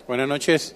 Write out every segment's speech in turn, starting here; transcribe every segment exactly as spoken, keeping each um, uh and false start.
Buenas noches.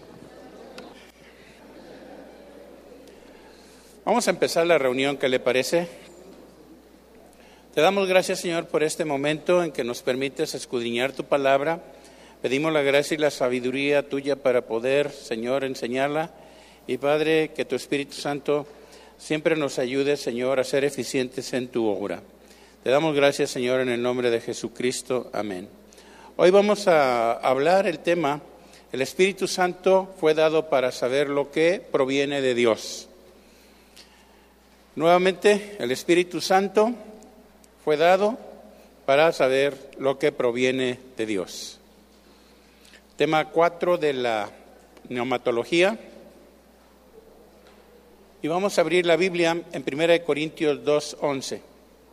Vamos a empezar la reunión, ¿qué le parece? Te damos gracias, Señor, por este momento en que nos permites escudriñar tu palabra. Pedimos la gracia y la sabiduría tuya para poder, Señor, enseñarla. Y, Padre, que tu Espíritu Santo siempre nos ayude, Señor, a ser eficientes en tu obra. Te damos gracias, Señor, en el nombre de Jesucristo. Amén. Hoy vamos a hablar el tema, el Espíritu Santo fue dado para saber lo que proviene de Dios. Nuevamente, el Espíritu Santo fue dado para saber lo que proviene de Dios. Tema cuatro de la neumatología. Y vamos a abrir la Biblia en primera de Corintios dos, once.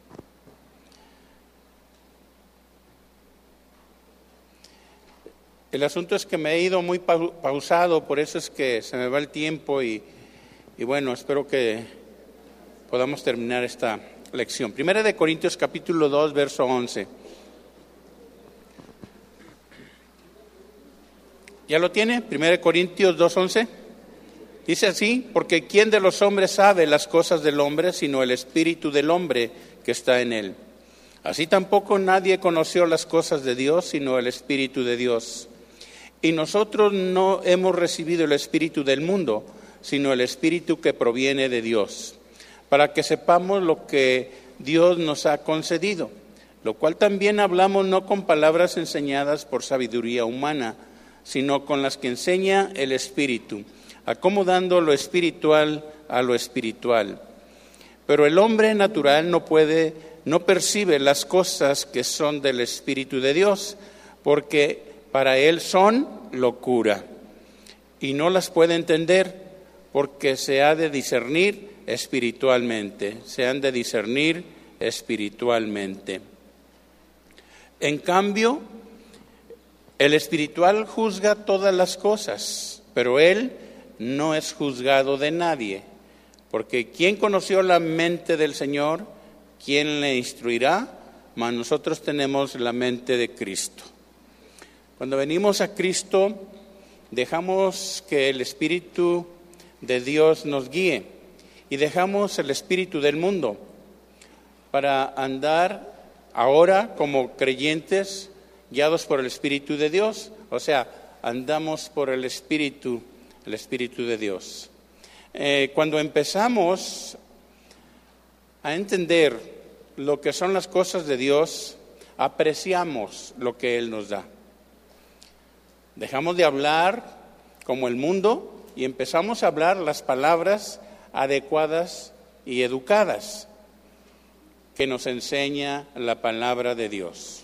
El asunto es que me he ido muy pausado, por eso es que se me va el tiempo y, y bueno, espero que podamos terminar esta lección. Primera de Corintios capítulo dos, verso once. ¿Ya lo tiene? Primera de Corintios dos, once. Dice así: porque ¿quién de los hombres sabe las cosas del hombre, sino el espíritu del hombre que está en él? Así tampoco nadie conoció las cosas de Dios, sino el espíritu de Dios. Y nosotros no hemos recibido el espíritu del mundo, sino el espíritu que proviene de Dios, para que sepamos lo que Dios nos ha concedido, lo cual también hablamos no con palabras enseñadas por sabiduría humana, sino con las que enseña el Espíritu, acomodando lo espiritual a lo espiritual. Pero el hombre natural no puede, no percibe las cosas que son del Espíritu de Dios, porque para él son locura, y no las puede entender, porque se ha de discernir espiritualmente, se han de discernir espiritualmente. En cambio, el espiritual juzga todas las cosas, pero él no es juzgado de nadie, porque ¿quién conoció la mente del Señor? ¿Quién le instruirá? Mas nosotros tenemos la mente de Cristo. Cuando venimos a Cristo, dejamos que el Espíritu de Dios nos guíe y dejamos el espíritu del mundo para andar ahora como creyentes guiados por el Espíritu de Dios, o sea, andamos por el Espíritu, el Espíritu de Dios. Eh, cuando empezamos a entender lo que son las cosas de Dios, apreciamos lo que Él nos da. Dejamos de hablar como el mundo y empezamos a hablar las palabras adecuadas y educadas que nos enseña la palabra de Dios.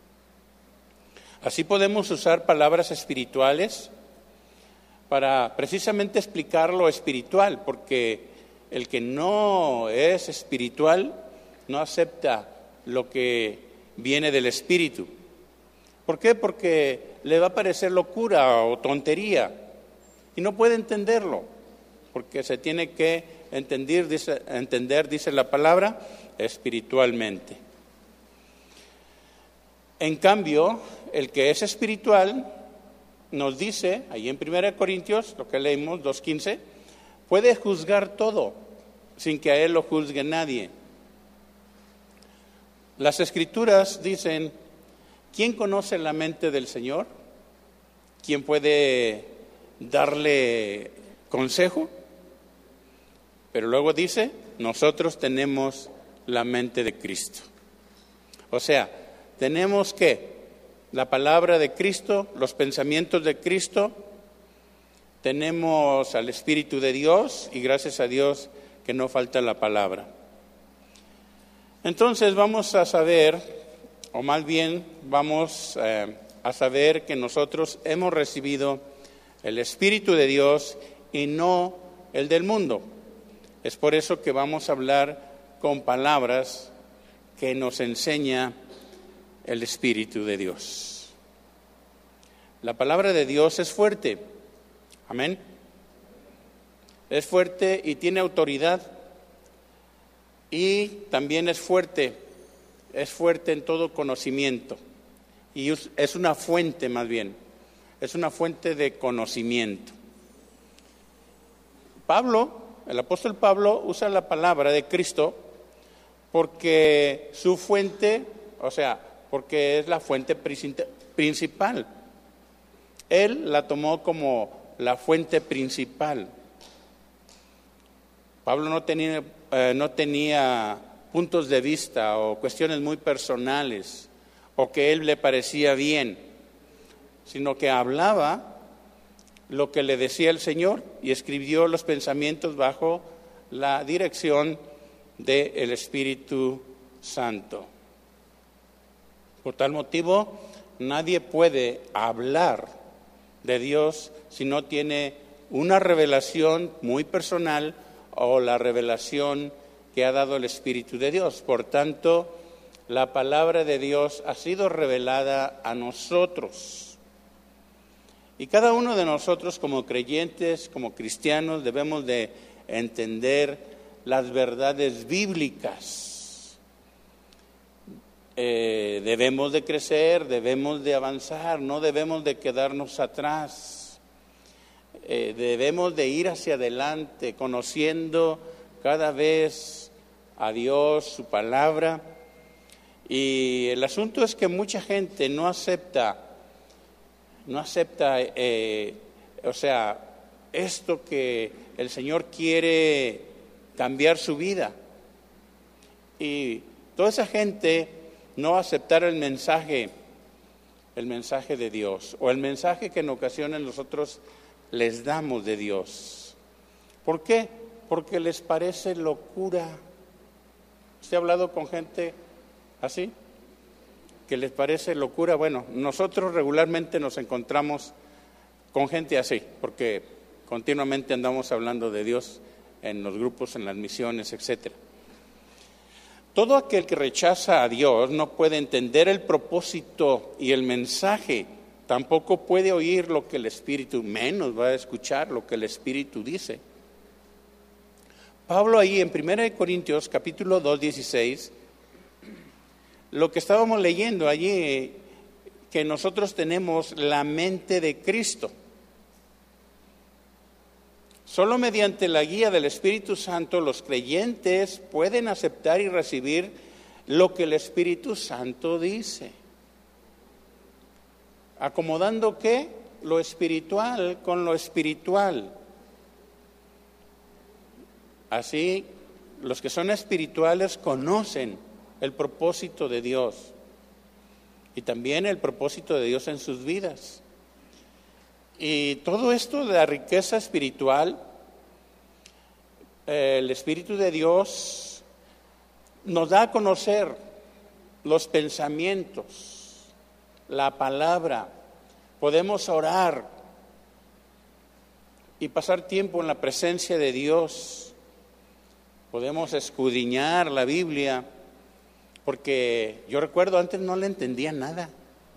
Así podemos usar palabras espirituales para precisamente explicar lo espiritual, porque el que no es espiritual no acepta lo que viene del Espíritu. ¿Por qué? Porque le va a parecer locura o tontería y no puede entenderlo, porque se tiene que entender, dice, entender, dice la palabra, espiritualmente. En cambio, el que es espiritual nos dice, ahí en primera de Corintios, lo que leímos, dos quince, puede juzgar todo sin que a él lo juzgue nadie. Las Escrituras dicen: ¿quién conoce la mente del Señor? ¿Quién puede darle consejo? Pero luego dice, nosotros tenemos la mente de Cristo. O sea, tenemos que la palabra de Cristo, los pensamientos de Cristo, tenemos al Espíritu de Dios y gracias a Dios que no falta la palabra. Entonces vamos a saber, o más bien vamos eh, a saber que nosotros hemos recibido el Espíritu de Dios y no el del mundo. Es por eso que vamos a hablar con palabras que nos enseña el Espíritu de Dios. La palabra de Dios es fuerte, amén. Es fuerte y tiene autoridad, y también es fuerte, es fuerte en todo conocimiento, y es una fuente más bien. es una fuente de conocimiento. Pablo, el apóstol Pablo, usa la palabra de Cristo porque su fuente, o sea, porque es la fuente principal. Él la tomó como la fuente principal. Pablo no tenía, eh, no tenía puntos de vista o cuestiones muy personales o que él le parecía bien, sino que hablaba lo que le decía el Señor y escribió los pensamientos bajo la dirección del Espíritu Santo. Por tal motivo, nadie puede hablar de Dios si no tiene una revelación muy personal o la revelación que ha dado el Espíritu de Dios. Por tanto, la palabra de Dios ha sido revelada a nosotros. Y cada uno de nosotros como creyentes, como cristianos, debemos de entender las verdades bíblicas. Eh, debemos de crecer, debemos de avanzar, no debemos de quedarnos atrás. Eh, debemos de ir hacia adelante, conociendo cada vez a Dios, su palabra. Y el asunto es que mucha gente no acepta, no acepta, eh, o sea, esto que el Señor quiere cambiar su vida. Y toda esa gente no aceptar el mensaje, el mensaje de Dios, o el mensaje que en ocasiones nosotros les damos de Dios. ¿Por qué? Porque les parece locura. ¿Usted ha hablado con gente así? ¿Que les parece locura? Bueno, nosotros regularmente nos encontramos con gente así, porque continuamente andamos hablando de Dios en los grupos, en las misiones, etcétera. Todo aquel que rechaza a Dios no puede entender el propósito y el mensaje, tampoco puede oír lo que el Espíritu, menos va a escuchar lo que el Espíritu dice. Pablo ahí en primera de Corintios capítulo dos, dieciséis, lo que estábamos leyendo allí, que nosotros tenemos la mente de Cristo. Solo mediante la guía del Espíritu Santo los creyentes pueden aceptar y recibir lo que el Espíritu Santo dice. ¿Acomodando qué? Lo espiritual con lo espiritual. Así, los que son espirituales conocen el propósito de Dios y también el propósito de Dios en sus vidas. Y todo esto de la riqueza espiritual, eh, el Espíritu de Dios nos da a conocer los pensamientos, la palabra. Podemos orar y pasar tiempo en la presencia de Dios. Podemos escudriñar la Biblia, porque yo recuerdo antes no le entendía nada.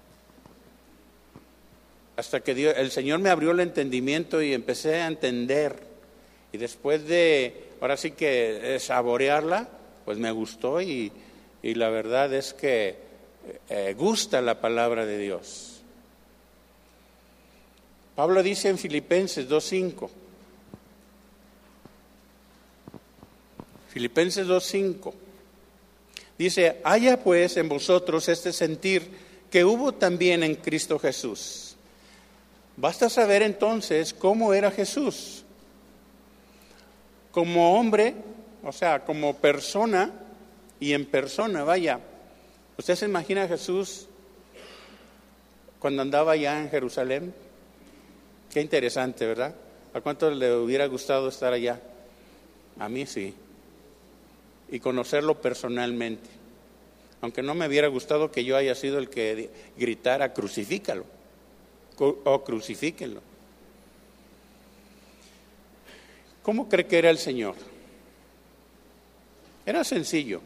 Hasta que Dios, el Señor me abrió el entendimiento y empecé a entender. Y después de, ahora sí que saborearla, pues me gustó y, y la verdad es que eh, gusta la palabra de Dios. Pablo dice en Filipenses dos cinco. Filipenses dos cinco. Dice, haya pues en vosotros este sentir que hubo también en Cristo Jesús. Basta saber entonces cómo era Jesús. Como hombre, o sea, como persona y en persona, vaya. ¿Usted se imagina a Jesús cuando andaba allá en Jerusalén? Qué interesante, ¿verdad? ¿A cuánto le hubiera gustado estar allá? A mí sí. Y conocerlo personalmente. Aunque no me hubiera gustado que yo haya sido el que gritara, crucifícalo. O crucifíquenlo. ¿Cómo cree que era el Señor? Era sencillo,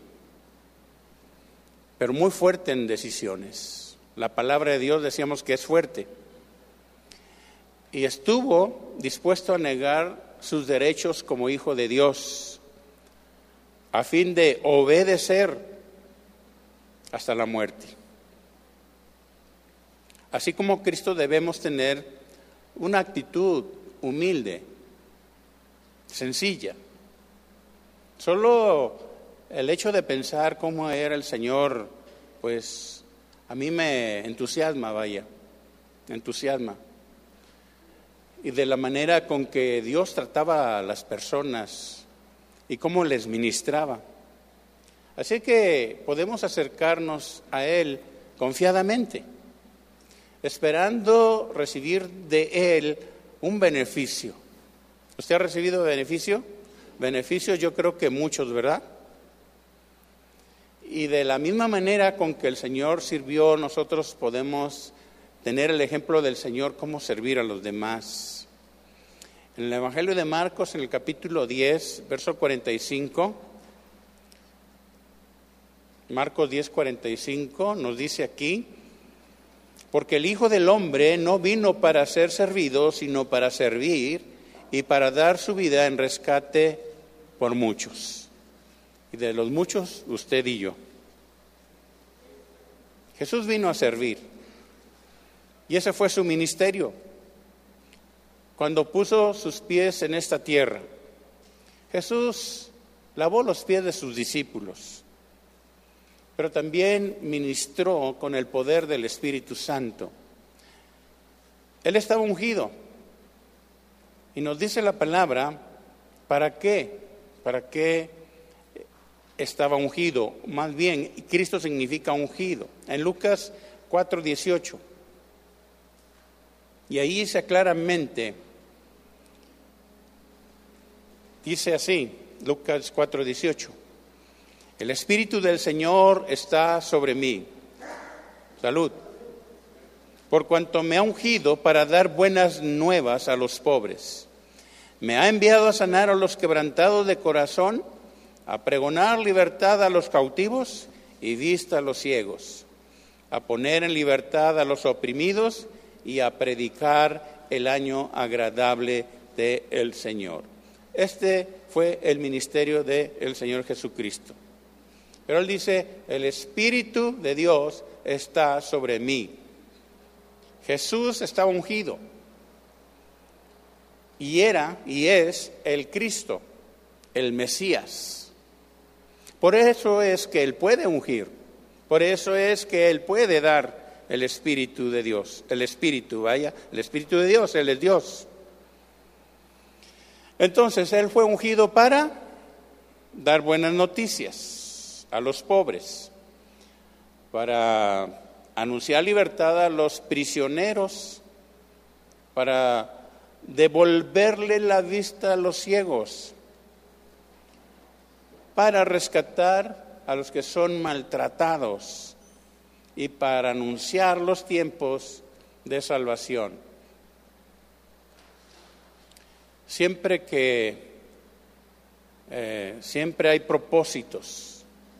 pero muy fuerte en decisiones. La palabra de Dios decíamos que es fuerte. Y estuvo dispuesto a negar sus derechos como hijo de Dios, a fin de obedecer hasta la muerte. así como Cristo debemos tener una actitud humilde, sencilla. Solo el hecho de pensar cómo era el Señor, pues a mí me entusiasma, vaya, me entusiasma. Y de la manera con que Dios trataba a las personas y cómo les ministraba. Así que podemos acercarnos a Él confiadamente, esperando recibir de Él un beneficio. ¿Usted ha recibido beneficio? Beneficios yo creo que muchos, ¿verdad? Y de la misma manera con que el Señor sirvió, nosotros podemos tener el ejemplo del Señor, cómo servir a los demás. En el Evangelio de Marcos, en el capítulo diez, verso cuarenta y cinco, Marcos diez, cuarenta y cinco, nos dice aquí: porque el Hijo del Hombre no vino para ser servido, sino para servir y para dar su vida en rescate por muchos. Y de los muchos, usted y yo. Jesús vino a servir. Y ese fue su ministerio. Cuando puso sus pies en esta tierra, Jesús lavó los pies de sus discípulos, pero también ministró con el poder del Espíritu Santo. Él estaba ungido. Y nos dice la palabra, ¿para qué? ¿Para qué estaba ungido? Más bien, Cristo significa ungido. En Lucas cuatro dieciocho. Y ahí dice claramente, dice así, Lucas cuatro dieciocho. El Espíritu del Señor está sobre mí. Salud. Por cuanto me ha ungido para dar buenas nuevas a los pobres. Me ha enviado a sanar a los quebrantados de corazón, a pregonar libertad a los cautivos y vista a los ciegos, a poner en libertad a los oprimidos y a predicar el año agradable del Señor. Este fue el ministerio del Señor Jesucristo. Pero Él dice, el Espíritu de Dios está sobre mí. Jesús estaba ungido y era y es el Cristo, el Mesías. Por eso es que Él puede ungir, por eso es que Él puede dar el Espíritu de Dios, el Espíritu, vaya, el Espíritu de Dios, Él es Dios. Entonces Él fue ungido para dar buenas noticias a los pobres, para anunciar libertad a los prisioneros, para devolverle la vista a los ciegos, para rescatar a los que son maltratados y para anunciar los tiempos de salvación. Siempre que, eh, siempre hay propósitos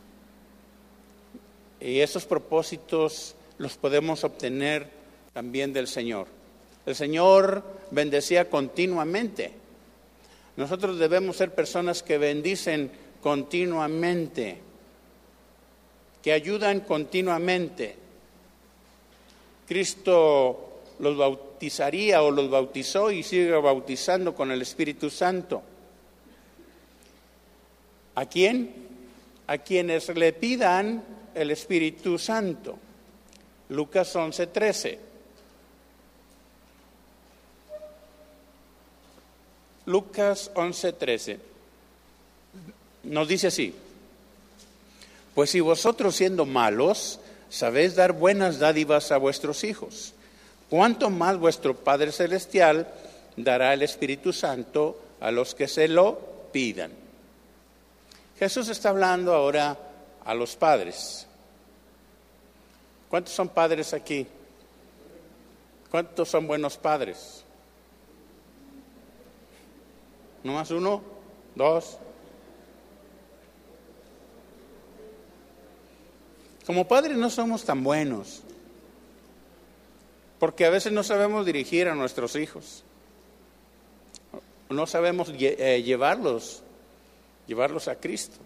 y esos propósitos los podemos obtener también del Señor. El Señor bendecía continuamente. Nosotros debemos ser personas que bendicen continuamente, que ayudan continuamente. Cristo los bautizaría o los bautizó y sigue bautizando con el Espíritu Santo. ¿A quién? A quienes le pidan el Espíritu Santo. Lucas once trece. Lucas once trece. Nos dice así: pues si vosotros siendo malos sabéis dar buenas dádivas a vuestros hijos, ¿cuánto más vuestro Padre Celestial dará el Espíritu Santo a los que se lo pidan? Jesús está hablando ahora a los padres. ¿Cuántos son padres aquí? ¿Cuántos son buenos padres? ¿No más uno? ¿Dos? Como padres no somos tan buenos, porque a veces no sabemos dirigir a nuestros hijos, no sabemos llevarlos, llevarlos a Cristo.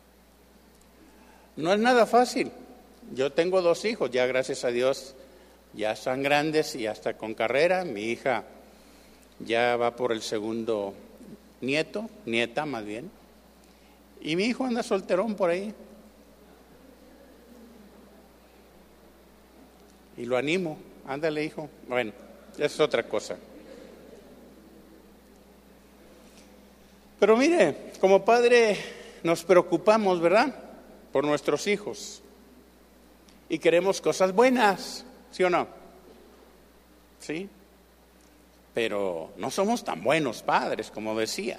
No es nada fácil. Yo tengo dos hijos, ya gracias a Dios ya están grandes y ya está con carrera. Mi hija ya va por el segundo nieto, nieta más bien. Y mi hijo anda solterón por ahí. Y lo animo, ándale hijo. Bueno, es otra cosa. Pero mire, como padre nos preocupamos, ¿verdad?, por nuestros hijos. Y queremos cosas buenas, ¿sí o no? Sí. Pero no somos tan buenos padres, como decía.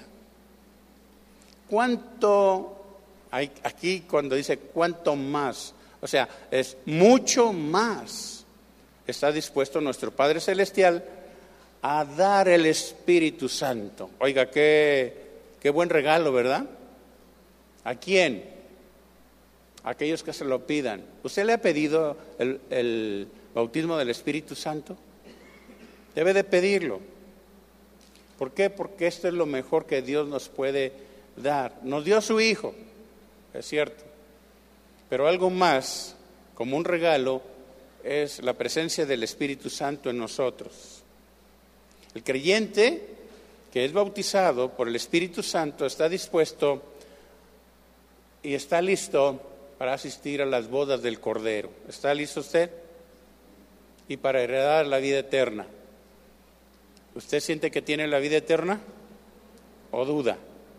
¿Cuánto, hay aquí cuando dice cuánto más? O sea, es mucho más. Está dispuesto nuestro Padre Celestial a dar el Espíritu Santo. Oiga, qué, qué buen regalo, ¿verdad? ¿A quién? A aquellos que se lo pidan. ¿Usted le ha pedido el, el bautismo del Espíritu Santo? Debe de pedirlo. ¿Por qué? Porque esto es lo mejor que Dios nos puede dar. Nos dio a su Hijo, es cierto. Pero algo más, como un regalo, es la presencia del Espíritu Santo en nosotros. El creyente que es bautizado por el Espíritu Santo está dispuesto y está listo para asistir a las bodas del Cordero. ¿Está listo usted? Y para heredar la vida eterna. ¿Usted siente que tiene la vida eterna o duda?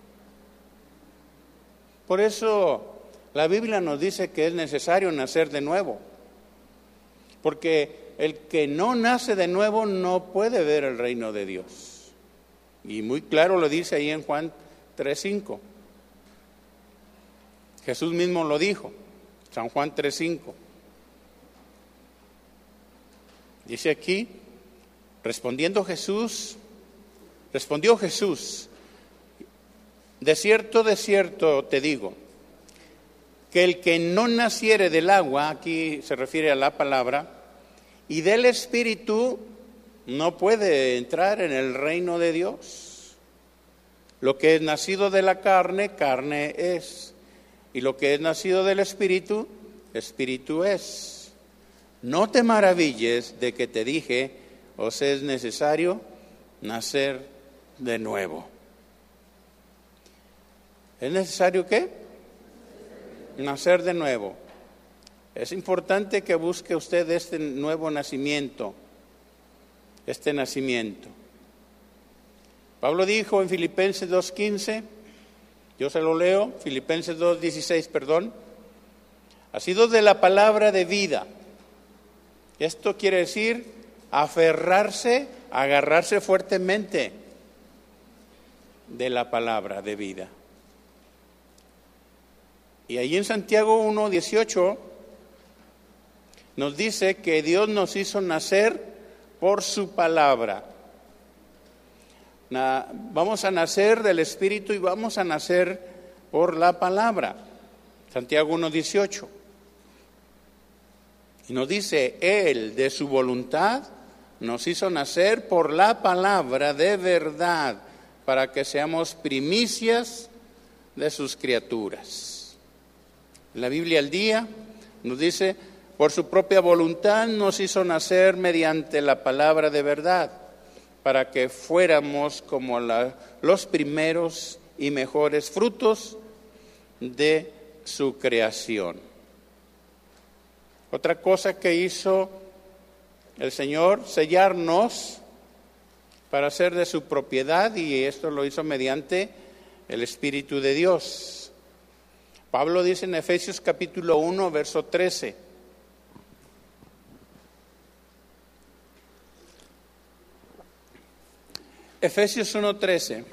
Por eso la Biblia nos dice que es necesario nacer de nuevo. Porque el que no nace de nuevo no puede ver el reino de Dios. Y muy claro lo dice ahí en Juan tres cinco. Jesús mismo lo dijo, San Juan tres cinco. Dice aquí, respondiendo Jesús, respondió Jesús, de cierto, de cierto te digo, que el que no naciere del agua, aquí se refiere a la palabra, y del Espíritu, no puede entrar en el reino de Dios. Lo que es nacido de la carne, carne es. Y lo que es nacido del Espíritu, Espíritu es. No te maravilles de que te dije, os es necesario nacer de nuevo. ¿Es necesario qué? Nacer de nuevo. Es importante que busque usted este nuevo nacimiento, este nacimiento. Pablo dijo en Filipenses dos quince, yo se lo leo, Filipenses dos dieciséis, perdón, ha sido de la palabra de vida. Esto quiere decir aferrarse, agarrarse fuertemente de la palabra de vida. Y ahí en Santiago uno dieciocho nos dice que Dios nos hizo nacer por su palabra. Na, vamos a nacer del Espíritu y vamos a nacer por la palabra. Santiago uno dieciocho. Y nos dice, Él de su voluntad nos hizo nacer por la palabra de verdad, para que seamos primicias de sus criaturas. La Biblia al día nos dice, por su propia voluntad nos hizo nacer mediante la palabra de verdad, para que fuéramos como la, los primeros y mejores frutos de su creación. Otra cosa que hizo el Señor, sellarnos para ser de su propiedad, y esto lo hizo mediante el Espíritu de Dios. Pablo dice en Efesios capítulo uno, verso trece. Efesios uno trece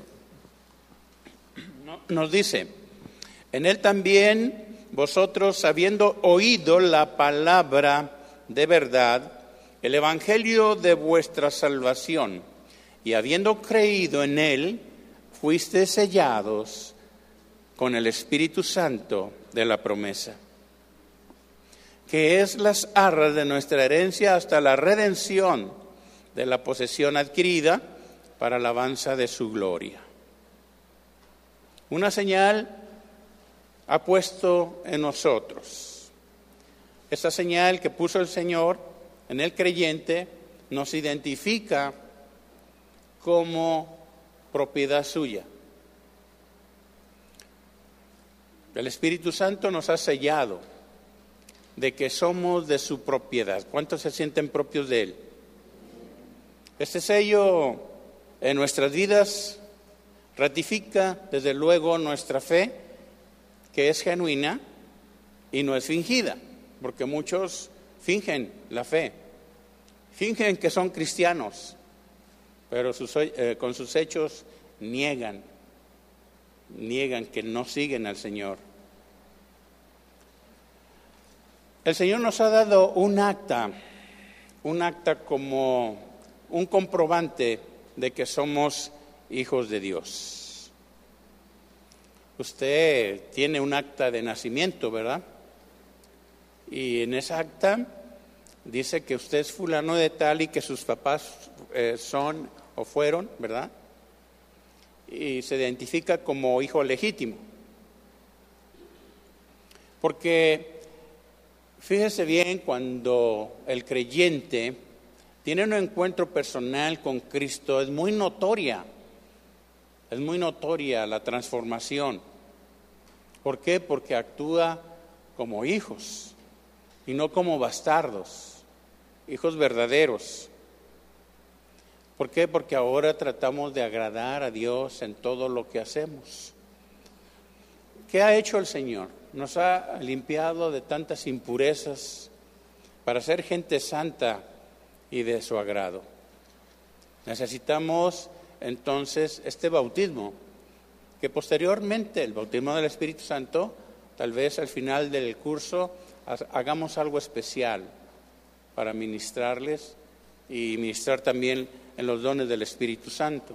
nos dice, en él también vosotros, habiendo oído la palabra de verdad, el evangelio de vuestra salvación, y habiendo creído en él, fuiste sellados con el Espíritu Santo de la promesa, que es las arras de nuestra herencia hasta la redención de la posesión adquirida para alabanza de su gloria. Una señal ha puesto en nosotros. Esa señal que puso el Señor en el creyente nos identifica como propiedad suya. El Espíritu Santo nos ha sellado de que somos de su propiedad. ¿Cuántos se sienten propios de Él? Este sello en nuestras vidas ratifica desde luego nuestra fe, que es genuina y no es fingida, porque muchos fingen la fe, fingen que son cristianos, pero sus, eh, con sus hechos niegan, niegan que no siguen al Señor. El Señor nos ha dado un acta, un acta como un comprobante de que somos hijos de Dios. Usted tiene un acta de nacimiento, ¿verdad? Y en esa acta dice que usted es fulano de tal y que sus papás eh, son o fueron, ¿verdad? Y se identifica como hijo legítimo. Porque fíjese bien, cuando el creyente tiene un encuentro personal con Cristo, es muy notoria, es muy notoria la transformación. ¿Por qué? Porque actúa como hijos y no como bastardos, hijos verdaderos. ¿Por qué? Porque ahora tratamos de agradar a Dios en todo lo que hacemos. ¿Qué ha hecho el Señor? Nos ha limpiado de tantas impurezas para ser gente santa y de su agrado. Necesitamos entonces este bautismo, que posteriormente, el bautismo del Espíritu Santo, tal vez al final del curso hagamos algo especial para ministrarles y ministrar también en los dones del Espíritu Santo.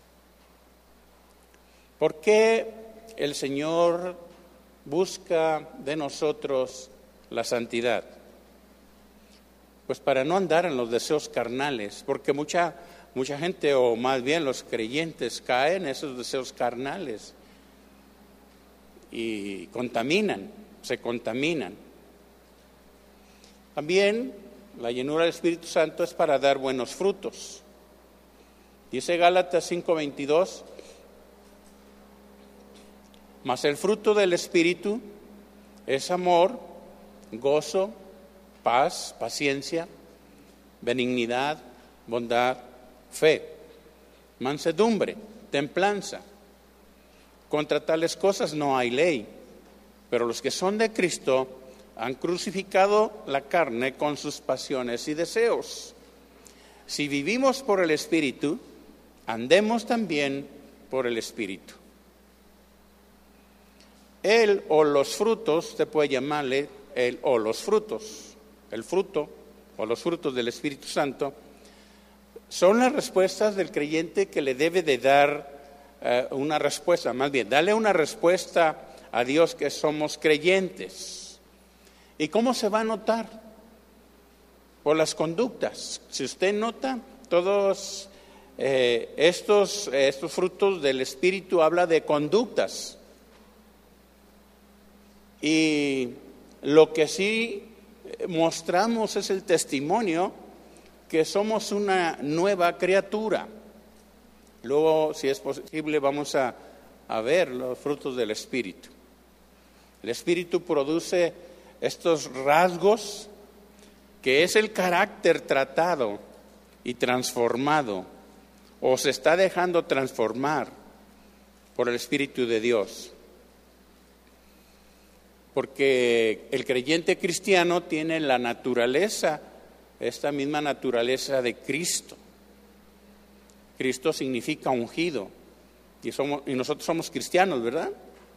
¿Por qué el Señor busca de nosotros la santidad? Pues para no andar en los deseos carnales, porque mucha, mucha gente, o más bien los creyentes, caen en esos deseos carnales y contaminan, se contaminan. También la llenura del Espíritu Santo es para dar buenos frutos. Dice Gálatas cinco veintidós, mas el fruto del Espíritu es amor, gozo, paz, paciencia, benignidad, bondad, fe, mansedumbre, templanza. Contra tales cosas no hay ley, pero los que son de Cristo han crucificado la carne con sus pasiones y deseos. Si vivimos por el Espíritu, andemos también por el Espíritu. Él o los frutos, se puede llamarle el o los frutos, el fruto o los frutos del Espíritu Santo, son las respuestas del creyente que le debe de dar eh, una respuesta, más bien, darle una respuesta a Dios que somos creyentes. ¿Y cómo se va a notar? Por las conductas. Si usted nota, todos eh, estos, eh, estos frutos del Espíritu habla de conductas. Y lo que sí mostramos es el testimonio que somos una nueva criatura. Luego, si es posible, vamos a, a ver los frutos del Espíritu. El Espíritu produce estos rasgos que es el carácter tratado y transformado, o se está dejando transformar por el Espíritu de Dios. Porque el creyente cristiano tiene la naturaleza, esta misma naturaleza de Cristo. Cristo significa ungido, y, somos, y nosotros somos cristianos, ¿verdad?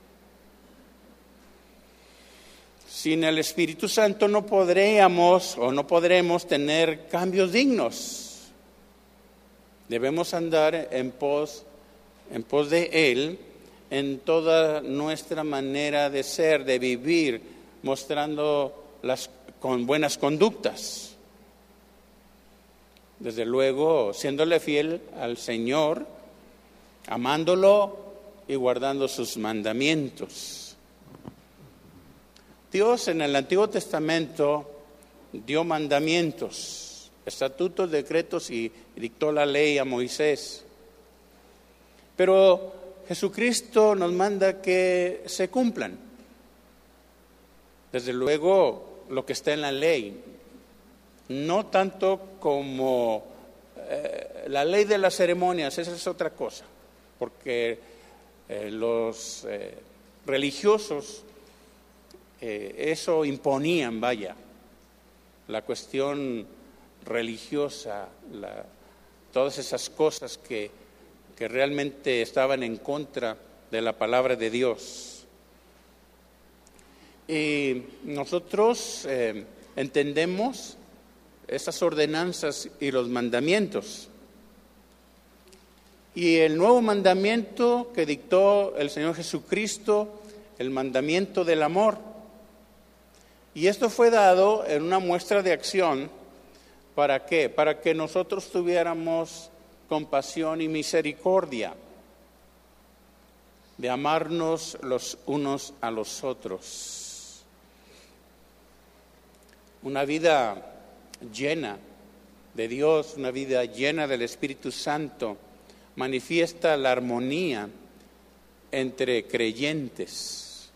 Sin el Espíritu Santo no podríamos o no podremos tener cambios dignos. Debemos andar en pos, en pos de Él en toda nuestra manera de ser, de vivir, mostrando las con buenas conductas. Desde luego, siéndole fiel al Señor, amándolo y guardando sus mandamientos. Dios en el Antiguo Testamento dio mandamientos, estatutos, decretos y dictó la ley a Moisés. Pero Jesucristo nos manda que se cumplan. Desde luego, lo que está en la ley, no tanto como eh, la ley de las ceremonias, esa es otra cosa, porque eh, los eh, religiosos eh, eso imponían, vaya, la cuestión religiosa, la, todas esas cosas que, que realmente estaban en contra de la palabra de Dios. Y nosotros eh, entendemos esas ordenanzas y los mandamientos. Y el nuevo mandamiento que dictó el Señor Jesucristo, el mandamiento del amor. Y esto fue dado en una muestra de acción. ¿Para qué? Para que nosotros tuviéramos compasión y misericordia, de amarnos los unos a los otros. Una vida llena de Dios, una vida llena del Espíritu Santo, manifiesta la armonía entre creyentes.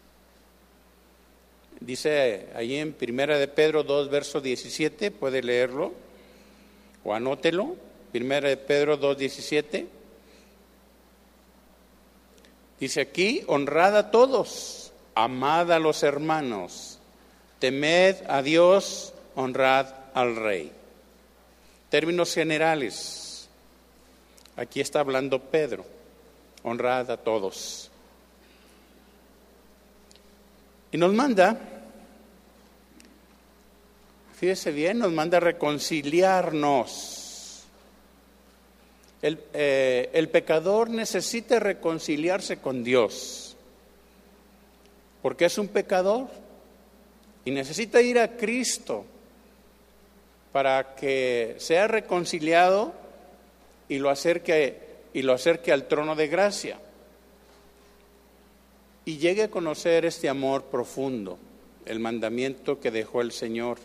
Dice allí en Primera de Pedro dos, verso diecisiete, puede leerlo o anótelo. Primera de Pedro dos, diecisiete. Dice aquí: honrad a todos, amad a los hermanos, temed a Dios, honrad al Rey. Términos generales. Aquí está hablando Pedro. Honrad a todos. Y nos manda, fíjese bien, nos manda reconciliarnos. El, eh, el pecador necesita reconciliarse con Dios, porque es un pecador y necesita ir a Cristo para que sea reconciliado y lo acerque, y lo acerque al trono de gracia y llegue a conocer este amor profundo, el mandamiento que dejó el Señor.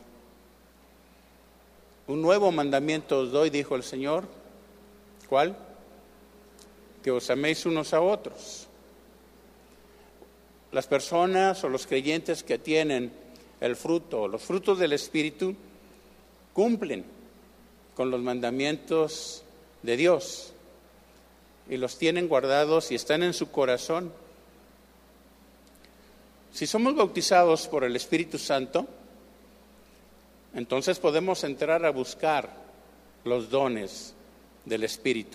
Un nuevo mandamiento os doy, dijo el Señor. ¿Cuál? Que os améis unos a otros. Las personas o los creyentes que tienen el fruto, los frutos del Espíritu, cumplen con los mandamientos de Dios y los tienen guardados y están en su corazón. Si somos bautizados por el Espíritu Santo, entonces podemos entrar a buscar los dones del Espíritu.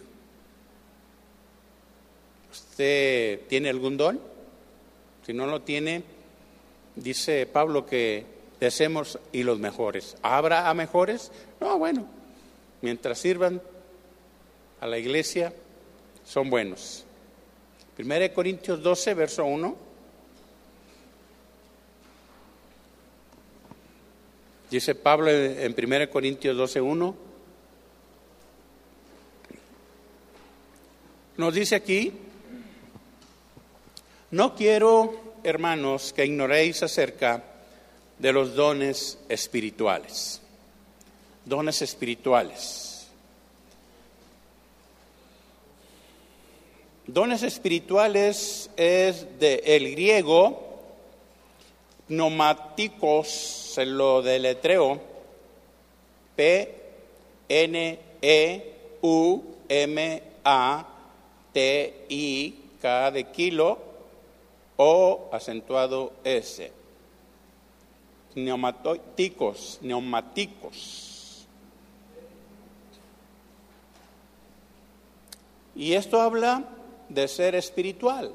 ¿Usted tiene algún don? Si no lo tiene, dice Pablo que deseemos y los mejores. ¿Habrá a mejores? No, bueno, mientras sirvan a la iglesia, son buenos. Primera de Corintios doce, verso uno. Dice Pablo en Primera de Corintios doce, uno. Nos dice aquí: no quiero, hermanos, que ignoréis acerca de los dones espirituales. Dones espirituales. Dones espirituales es del griego pneumáticos, se lo deletreo, P N E U M A T I K de kilo, O acentuado S. Neumáticos, neumáticos. Y esto habla de ser espiritual.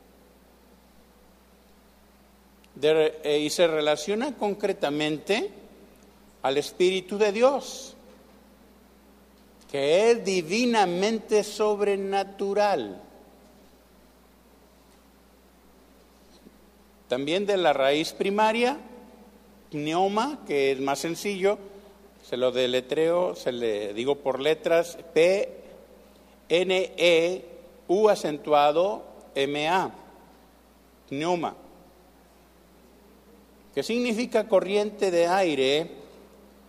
De, eh, y se relaciona concretamente al Espíritu de Dios, que es divinamente sobrenatural. También de la raíz primaria, pneuma, que es más sencillo, se lo deletreo, se le digo por letras, P N E U acentuado M A, pneuma, que significa corriente de aire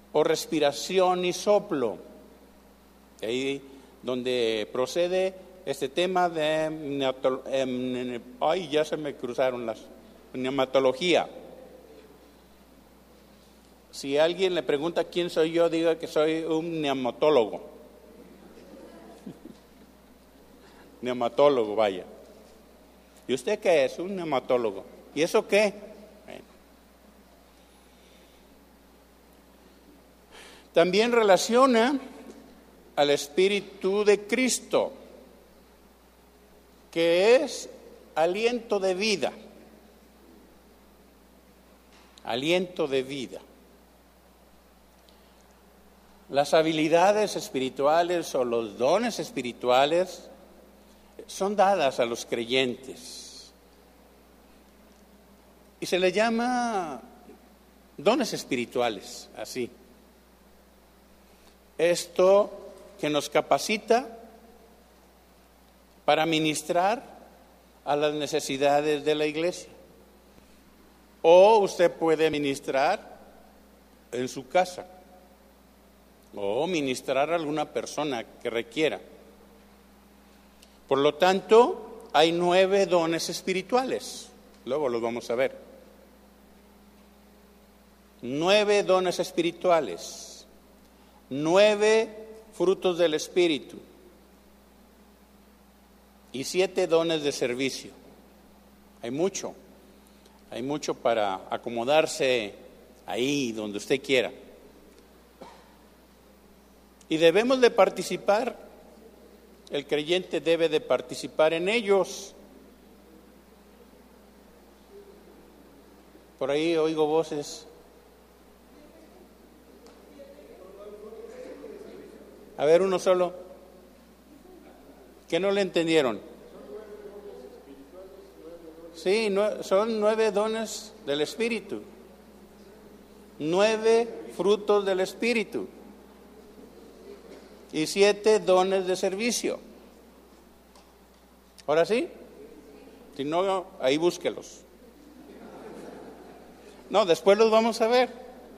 o respiración y soplo. Ahí donde procede este tema de neoto- em, ay, ya se me cruzaron las neumatología. Si alguien le pregunta quién soy yo, diga que soy un neumatólogo. Neumatólogo, vaya. ¿Y usted qué es? Un neumatólogo. ¿Y eso qué? Bueno. También relaciona al Espíritu de Cristo, que es aliento de vida. Aliento de vida. Las habilidades espirituales o los dones espirituales son dadas a los creyentes. Y se le llama dones espirituales, así. Esto que nos capacita para ministrar a las necesidades de la iglesia. O usted puede ministrar en su casa, o ministrar a alguna persona que requiera. Por lo tanto, hay nueve dones espirituales. Luego los vamos a ver. Nueve dones espirituales. Nueve frutos del Espíritu. Y siete dones de servicio. Hay mucho. Hay mucho para acomodarse ahí donde usted quiera. Y debemos de participar, el creyente debe de participar en ellos. Por ahí oigo voces. A ver, uno solo. ¿Qué no le entendieron? Sí, no, son nueve dones del Espíritu. Nueve frutos del Espíritu. Y siete dones de servicio. ¿Ahora sí? Si no, ahí búsquelos. No, después los vamos a ver.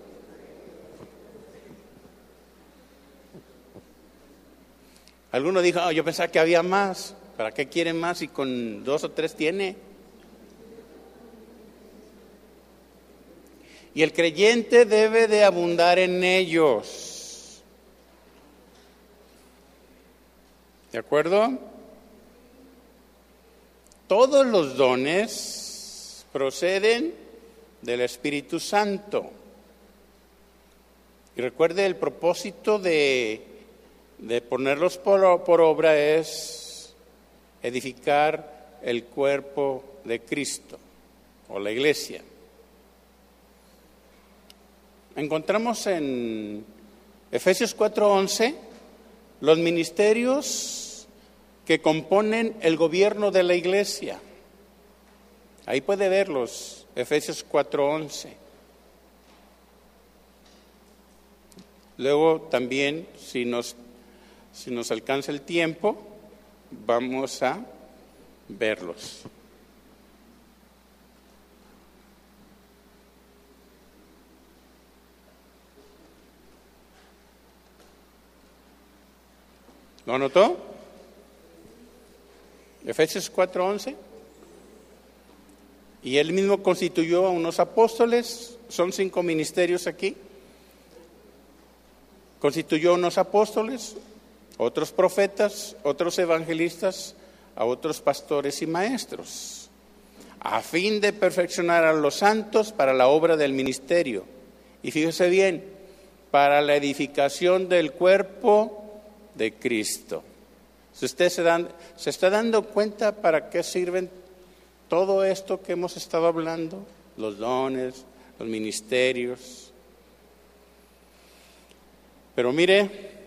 Alguno dijo, oh, yo pensaba que había más. ¿Para qué quieren más si con dos o tres tiene? Y el creyente debe de abundar en ellos. ¿De acuerdo? Todos los dones proceden del Espíritu Santo. Y recuerde, el propósito de, de ponerlos por, por obra es edificar el cuerpo de Cristo o la iglesia. Encontramos en Efesios cuatro once los ministerios que componen el gobierno de la iglesia. Ahí puede verlos, Efesios cuatro once. Luego también, si nos, si nos alcanza el tiempo, vamos a verlos. ¿Lo anotó? Efesios cuatro once. Y él mismo constituyó a unos apóstoles, son cinco ministerios aquí. Constituyó a unos apóstoles, otros profetas, otros evangelistas, a otros pastores y maestros, a fin de perfeccionar a los santos para la obra del ministerio. Y fíjese bien, para la edificación del cuerpo de Cristo. Si usted se, dan, se está dando cuenta para qué sirven todo esto que hemos estado hablando, los dones, los ministerios. Pero mire,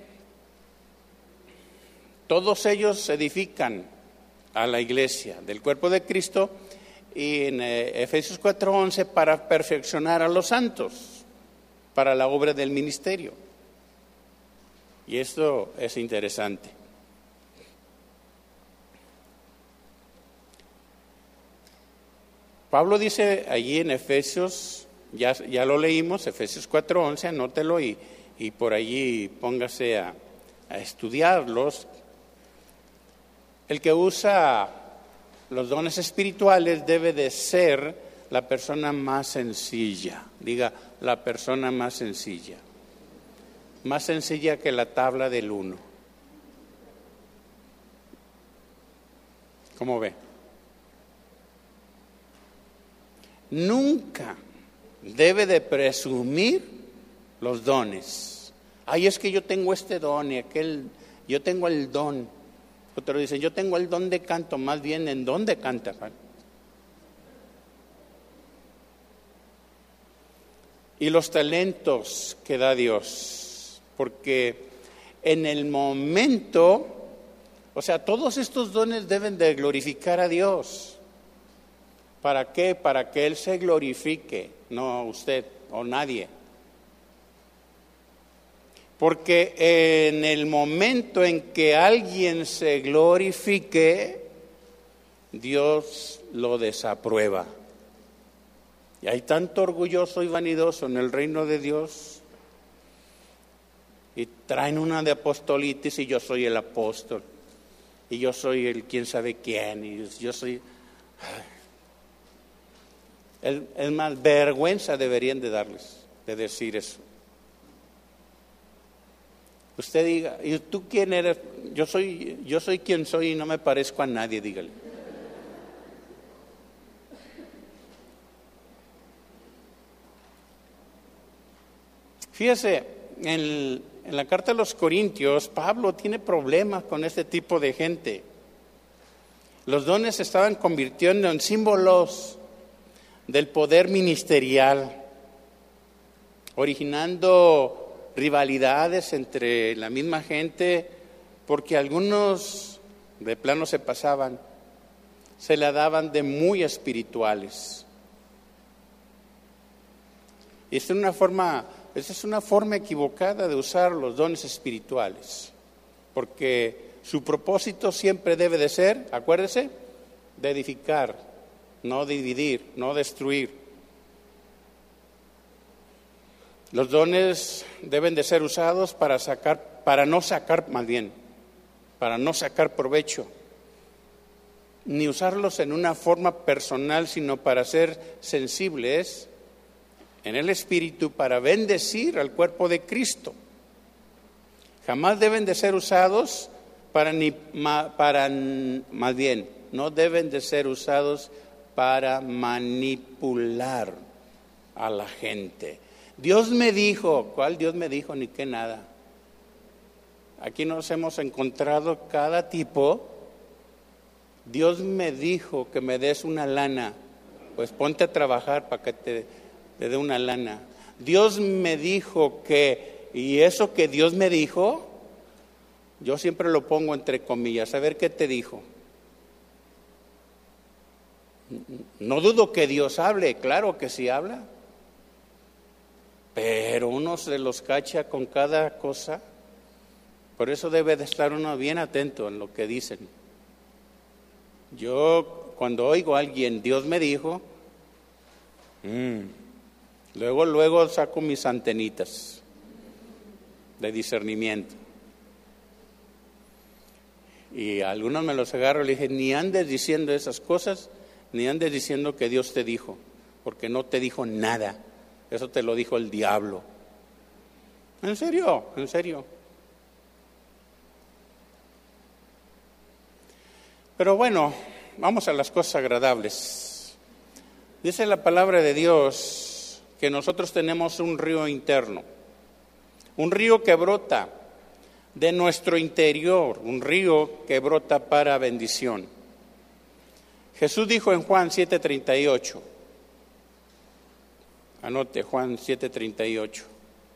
todos ellos edifican a la iglesia del cuerpo de Cristo, y en Efesios cuatro once para perfeccionar a los santos para la obra del ministerio. Y esto es interesante. Pablo dice allí en Efesios, ya, ya lo leímos, Efesios cuatro once, anótelo y, y por allí póngase a, a estudiarlos. El que usa los dones espirituales debe de ser la persona más sencilla. Diga, la persona más sencilla. Más sencilla que la tabla del uno. ¿Cómo ve? Nunca debe de presumir los dones. Ay, es que yo tengo este don y aquel, yo tengo el don. Otro dice, yo tengo el don de canto, más bien en dónde canta. Y los talentos que da Dios, porque en el momento, o sea, todos estos dones deben de glorificar a Dios. ¿Para qué? Para que Él se glorifique, no usted o nadie. Porque en el momento en que alguien se glorifique, Dios lo desaprueba. Y hay tanto orgulloso y vanidoso en el reino de Dios. Y traen una de apostolitis y yo soy el apóstol. Y yo soy el quién sabe quién. Y yo soy... Es, es más, vergüenza deberían de darles, de decir eso. Usted diga, ¿y tú quién eres? Yo soy, yo soy quien soy y no me parezco a nadie, dígale. Fíjese, en, en la carta a los Corintios, Pablo tiene problemas con este tipo de gente. Los dones se estaban convirtiendo en símbolos del poder ministerial, originando rivalidades entre la misma gente, porque algunos de plano se pasaban, se la daban de muy espirituales. Y esta es una forma, esta es una forma equivocada de usar los dones espirituales, porque su propósito siempre debe de ser, acuérdese, de edificar, no dividir, no destruir. Los dones deben de ser usados para sacar, para no sacar, más bien, para no sacar provecho, ni usarlos en una forma personal, sino para ser sensibles en el Espíritu, para bendecir al cuerpo de Cristo. Jamás deben de ser usados para, ni, para, más bien, no deben de ser usados para manipular a la gente. Dios me dijo, ¿cuál Dios me dijo? Ni qué nada. Aquí nos hemos encontrado cada tipo. Dios me dijo que me des una lana, pues ponte a trabajar para que te, te dé una lana. Dios me dijo que, y eso que Dios me dijo, yo siempre lo pongo entre comillas, a ver qué te dijo. No dudo que Dios hable, claro que sí habla. Pero uno se los cacha con cada cosa. Por eso debe de estar uno bien atento en lo que dicen. Yo cuando oigo a alguien, Dios me dijo, mmm, luego, luego saco mis antenitas de discernimiento. Y a algunos me los agarro y le dije, ni andes diciendo esas cosas, ni andes diciendo que Dios te dijo, porque no te dijo nada. Eso te lo dijo el diablo. ¿En serio? ¿En serio? Pero bueno, vamos a las cosas agradables. Dice la palabra de Dios que nosotros tenemos un río interno, un río que brota de nuestro interior, un río que brota para bendición. Jesús dijo en Juan siete treinta y ocho, anote Juan siete treinta y ocho.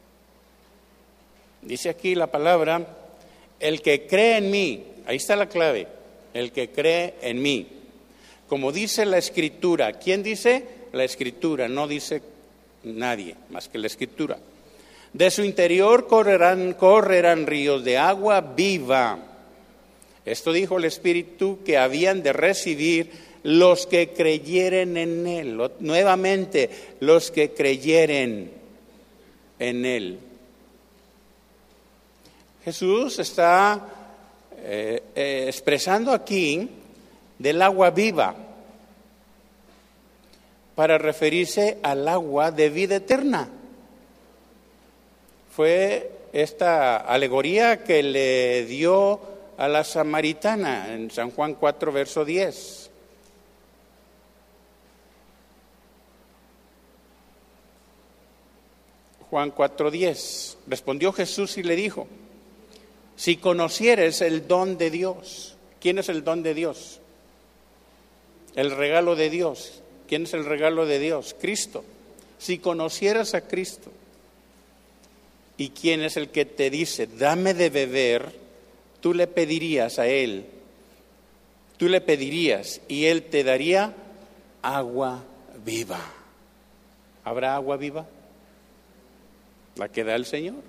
Dice aquí la palabra, el que cree en mí, ahí está la clave, el que cree en mí. Como dice la Escritura, ¿quién dice? La Escritura, no dice nadie más que la Escritura. De su interior correrán, correrán ríos de agua viva. Esto dijo el Espíritu que habían de recibir los que creyeren en Él. Nuevamente, los que creyeren en Él. Jesús está eh, eh, expresando aquí del agua viva para referirse al agua de vida eterna. Fue esta alegoría que le dio a la samaritana en San Juan cuatro, verso diez. Juan cuatro, diez. Respondió Jesús y le dijo: si conocieres el don de Dios. ¿Quién es el don de Dios? El regalo de Dios. ¿Quién es el regalo de Dios? Cristo. Si conocieras a Cristo. ¿Y quién es el que te dice, dame de beber? Tú le pedirías a Él. Tú le pedirías y Él te daría agua viva. ¿Habrá agua viva? La que da el Señor.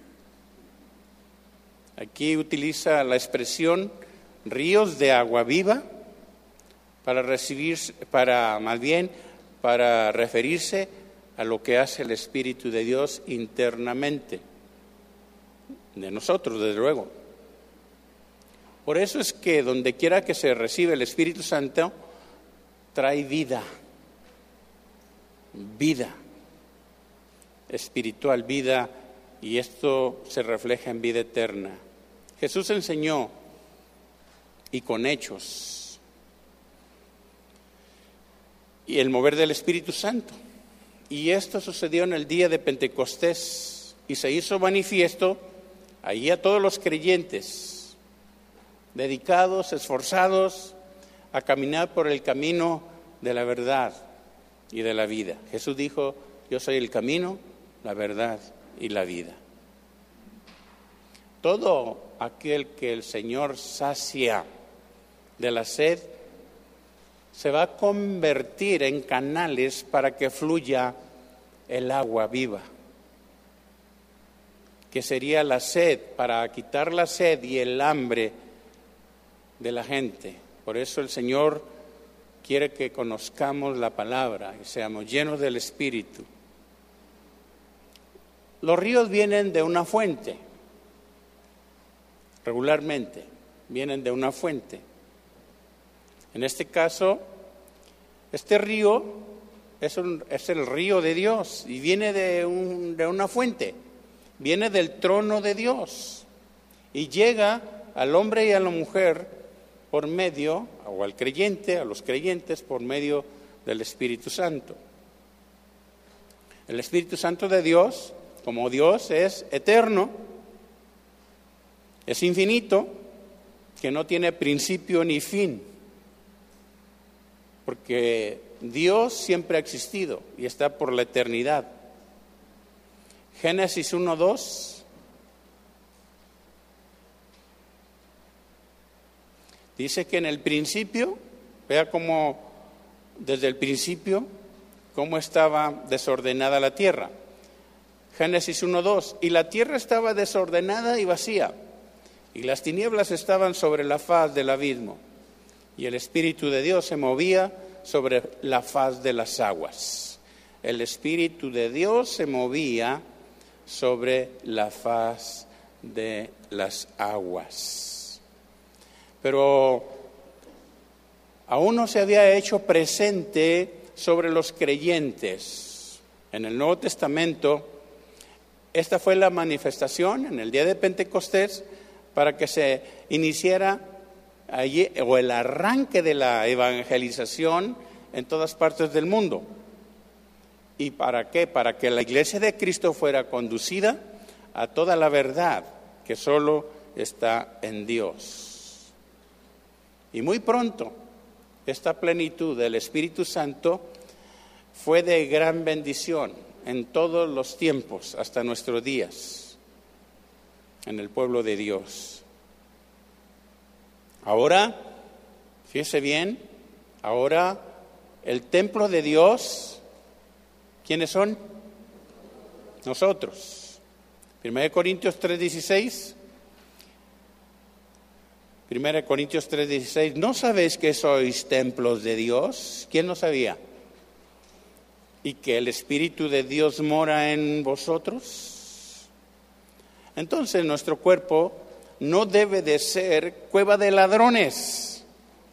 Aquí utiliza la expresión ríos de agua viva para recibir, para más bien para referirse a lo que hace el Espíritu de Dios internamente, de nosotros, desde luego. Por eso es que donde quiera que se recibe el Espíritu Santo, trae vida, vida espiritual, vida, y esto se refleja en vida eterna. Jesús enseñó, y con hechos, y el mover del Espíritu Santo. Y esto sucedió en el día de Pentecostés y se hizo manifiesto ahí a todos los creyentes, dedicados, esforzados a caminar por el camino de la verdad y de la vida. Jesús dijo, yo soy el camino, la verdad y la vida. Todo aquel que el Señor sacia de la sed se va a convertir en canales para que fluya el agua viva, que sería la sed, para quitar la sed y el hambre de la gente. Por eso el Señor quiere que conozcamos la palabra y seamos llenos del Espíritu. Los ríos vienen de una fuente, regularmente, vienen de una fuente. En este caso, este río es, un, es el río de Dios y viene de, un, de una fuente, viene del trono de Dios y llega al hombre y a la mujer por medio, o al creyente, a los creyentes, por medio del Espíritu Santo. El Espíritu Santo de Dios, como Dios es eterno, es infinito, que no tiene principio ni fin, porque Dios siempre ha existido y está por la eternidad. Génesis uno, dos dice que en el principio, vea cómo desde el principio, cómo estaba desordenada la tierra. Génesis uno, dos, y la tierra estaba desordenada y vacía, y las tinieblas estaban sobre la faz del abismo, y el Espíritu de Dios se movía sobre la faz de las aguas. El Espíritu de Dios se movía sobre la faz de las aguas. Pero aún no se había hecho presente sobre los creyentes. En el Nuevo Testamento, esta fue la manifestación en el día de Pentecostés para que se iniciara allí, o el arranque de la evangelización en todas partes del mundo. ¿Y para qué? Para que la iglesia de Cristo fuera conducida a toda la verdad que solo está en Dios. Y muy pronto, esta plenitud del Espíritu Santo fue de gran bendición en todos los tiempos, hasta nuestros días, en el pueblo de Dios. Ahora, fíjese bien, ahora el templo de Dios, ¿quiénes son? Nosotros. Primera de Corintios tres dieciséis. Primera de Corintios tres dieciséis. ¿No sabéis que sois templos de Dios? ¿Quién no sabía? ¿Y que el Espíritu de Dios mora en vosotros? Entonces nuestro cuerpo no debe de ser cueva de ladrones.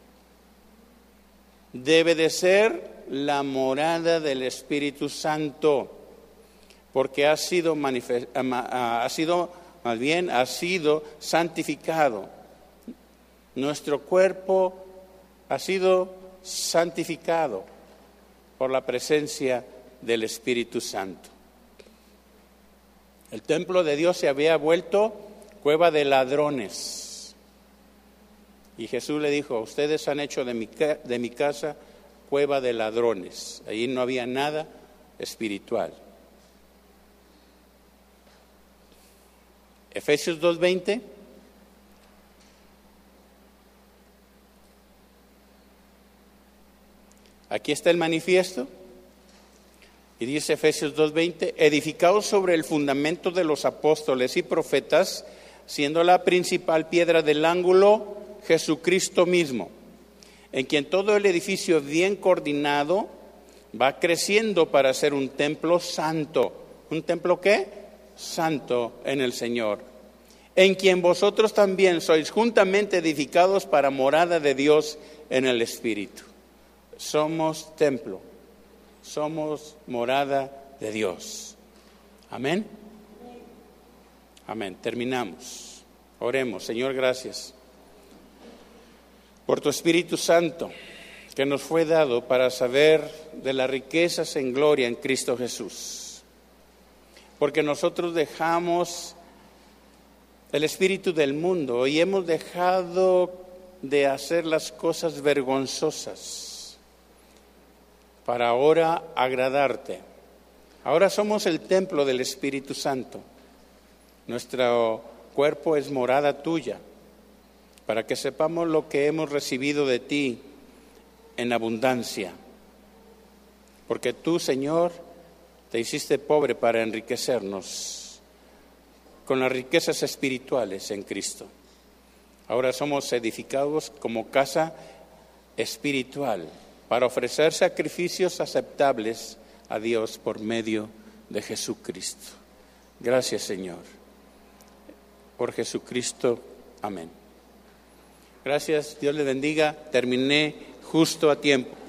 Debe de ser la morada del Espíritu Santo, porque ha sido, manifest- ha sido, más bien, ha sido santificado. Nuestro cuerpo ha sido santificado por la presencia del Espíritu Santo. El templo de Dios se había vuelto cueva de ladrones. Y Jesús le dijo, ustedes han hecho de mi, de mi casa cueva de ladrones. Allí no había nada espiritual. Efesios dos veinte. Aquí está el manifiesto. Y dice Efesios dos veinte, edificados sobre el fundamento de los apóstoles y profetas, siendo la principal piedra del ángulo Jesucristo mismo, en quien todo el edificio bien coordinado va creciendo para ser un templo santo. ¿Un templo qué? Santo en el Señor. En quien vosotros también sois juntamente edificados para morada de Dios en el Espíritu. Somos templo. Somos morada de Dios. Amén. Amén. Terminamos. Oremos. Señor, gracias por tu Espíritu Santo que nos fue dado para saber de las riquezas en gloria en Cristo Jesús. Porque nosotros dejamos el espíritu del mundo y hemos dejado de hacer las cosas vergonzosas para ahora agradarte. Ahora somos el templo del Espíritu Santo. Nuestro cuerpo es morada tuya, para que sepamos lo que hemos recibido de ti en abundancia. Porque tú, Señor, te hiciste pobre para enriquecernos con las riquezas espirituales en Cristo. Ahora somos edificados como casa espiritual para ofrecer sacrificios aceptables a Dios por medio de Jesucristo. Gracias, Señor. Por Jesucristo. Amén. Gracias, Dios le bendiga. Terminé justo a tiempo.